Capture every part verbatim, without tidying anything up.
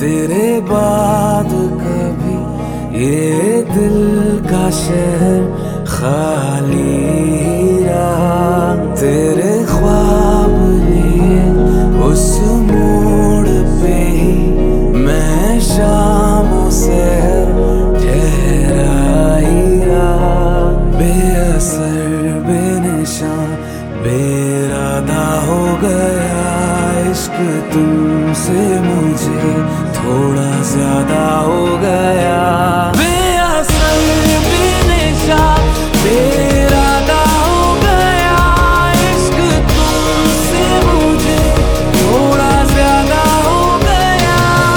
तेरे बाद कभी ये दिल का शहर खाली रहा। तेरे ख्वाब लिए उस मोड़ पे ही मैं शामों से ठहरा ही रहा। बेअसर बेनिशान बेइरादा हो गया इश्क तुमसे मुझे थोड़ा ज्यादा हो गया। बेअसर बेनिशान बेइरादा हो गया इश्क तुमसे मुझे थोड़ा ज्यादा हो गया।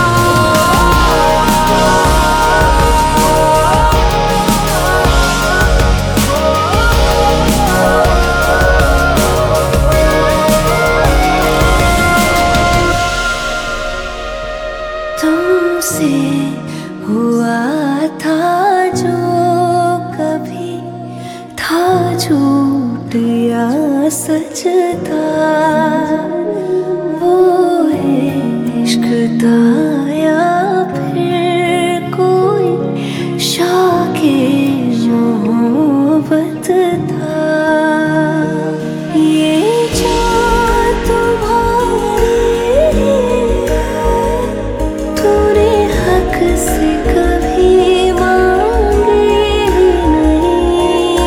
तुमसे हुआ था जो कभी था झूठ या सच था, वो इश्क था या फिर कोई शौक़े मोहब्बत था। ये जो तुम्हारी तूने हक से कभी मांगे नहीं।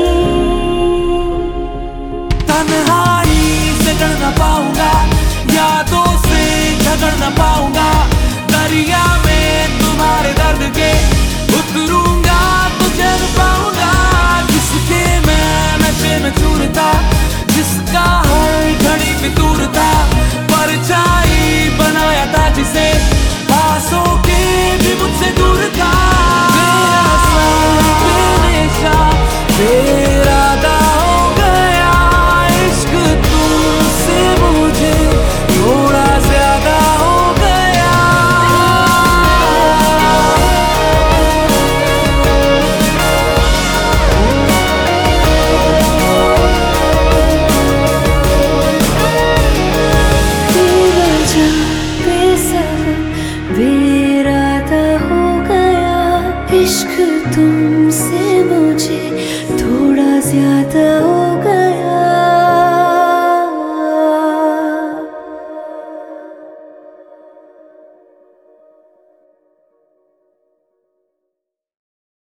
तन्हाई से डर न पाऊंगा, यादों से झगड़ न पाऊंगा। दरिया में तुम्हारे दर्द के उतरूंगा तो चैन पाऊंगा। जिसके मैं नशे में चूर था, जिसका हर घड़ी में दूर था, परछाई बनाया था जिसे आसों के भी मुझसे दूर था। बेअसर बेनिशान बेइरादा हो गया इश्क तुमसे मुझे थोड़ा ज्यादा हो गया। बेवजह बेसबब बेइरादा हो गया इश्क तुमसे मुझे